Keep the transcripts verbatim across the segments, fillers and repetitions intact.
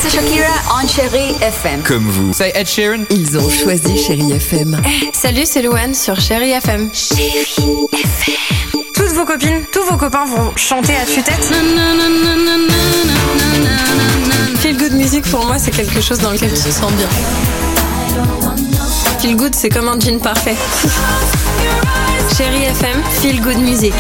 c'est Shakira on Chérie F M. Comme vous. C'est Ed Sheeran. Ils ont choisi Chérie F M. Salut, c'est Louane sur Chérie F M. Chérie F M. Toutes vos copines, tous vos copains vont chanter à tue-tête. Feel good music pour moi, c'est quelque chose dans lequel tu te sens bien. Feel good, c'est comme un jean parfait. Chérie F M, feel good music.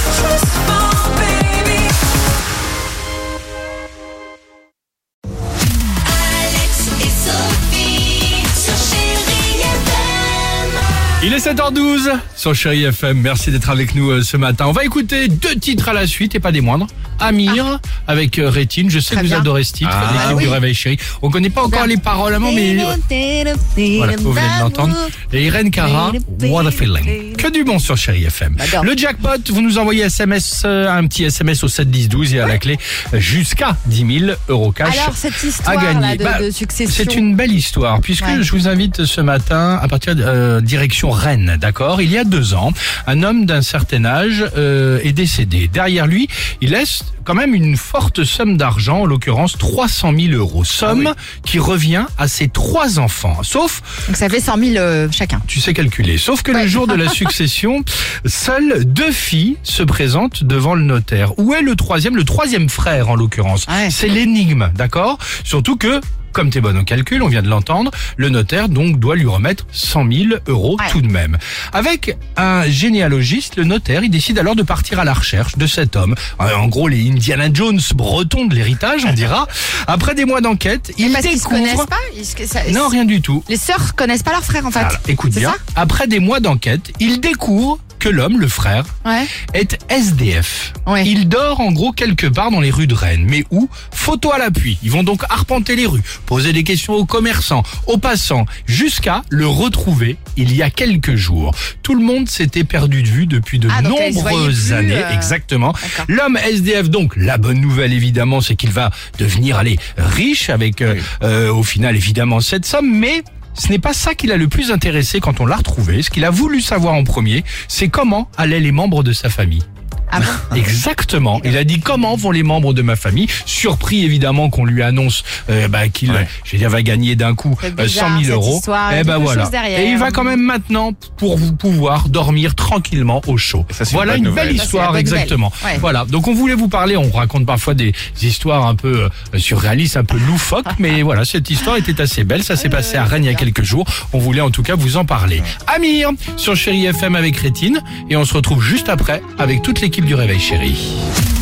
Il est sept heures douze sur Chérie F M. Merci d'être avec nous euh, ce matin. On va écouter deux titres à la suite et pas des moindres. Amir ah. avec euh, Rétine. Je sais Très que vous bien. adorez ce titre, Ah, l'équipe oui. du Réveil Chérie. On connaît pas encore les paroles à mot, mais voilà, vous venez de l'entendre. Et Irène Cara, What a Feeling. Que du bon sur Chérie F M. J'adore. Le jackpot, vous nous envoyez S M S, euh, un petit S M S au sept dix douze et à la clé jusqu'à dix mille euros cash. Alors, cette à histoire gagner. là, de, Bah, de succession. C'est une belle histoire, puisque Ouais. je vous invite ce matin à partir de euh, direction Rennes, d'accord. Il y a deux ans, un homme d'un certain âge euh, est décédé. Derrière lui, il laisse quand même une forte somme d'argent, en l'occurrence trois cent mille euros. Somme Ah oui. qui revient à ses trois enfants. Sauf, Donc ça fait cent mille euh, chacun. tu sais calculer, sauf que Ouais. le jour de la succession, seules deux filles se présentent devant le notaire. Où est le troisième, le troisième frère en l'occurrence? Ouais. C'est l'énigme, d'accord? Surtout que, comme t'es bonne au calcul, on vient de l'entendre, le notaire donc doit lui remettre cent mille euros Ouais. tout de même. Avec un généalogiste, le notaire, il décide alors de partir à la recherche de cet homme. Euh, En gros, les Indiana Jones bretons de l'héritage, on dira. Après des mois d'enquête, il Parce qu'ils se découvre... connaissent pas ils se- ça- Non, rien du tout. Les sœurs connaissent pas leur frère en fait. Alors, écoute C'est bien, ça après des mois d'enquête, il découvre que l'homme, le frère, Ouais. est S D F. Ouais. Il dort en gros quelque part dans les rues de Rennes. Mais où? Photo à l'appui. Ils vont donc arpenter les rues, poser des questions aux commerçants, aux passants, jusqu'à le retrouver il y a quelques jours. Tout le monde s'était perdu de vue depuis de Ah, donc elle se voyait nombreuses plus, années. euh, Exactement. d'accord. L'homme S D F, donc, la bonne nouvelle évidemment, c'est qu'il va devenir, allez, riche avec euh, euh, au final évidemment cette somme, mais ce n'est pas ça qui l'a le plus intéressé quand on l'a retrouvé. Ce qu'il a voulu savoir en premier, c'est comment allaient les membres de sa famille. Ah bon? Exactement. Il a dit comment vont les membres de ma famille. Surpris évidemment qu'on lui annonce euh, bah, qu'il Ouais. je veux dire, va gagner d'un coup C'est euh, bizarre, cent mille cette euros. histoire, il y a Et ben quelque voilà. chose derrière. Et il va quand même maintenant pour vous pouvoir dormir tranquillement au chaud. Ça, c'est une Voilà bonne une nouvelle. belle Ça, c'est la histoire, bonne exactement. nouvelle. Ouais. Voilà. Donc on voulait vous parler. On raconte parfois des histoires un peu euh, surréalistes, un peu loufoques, mais voilà, cette histoire était assez belle. Ça s'est passé à Rennes il y a quelques jours. On voulait en tout cas vous en parler. Amir sur Chérie F M avec Rétine et on se retrouve juste après avec toute l'équipe du Réveil Chérie.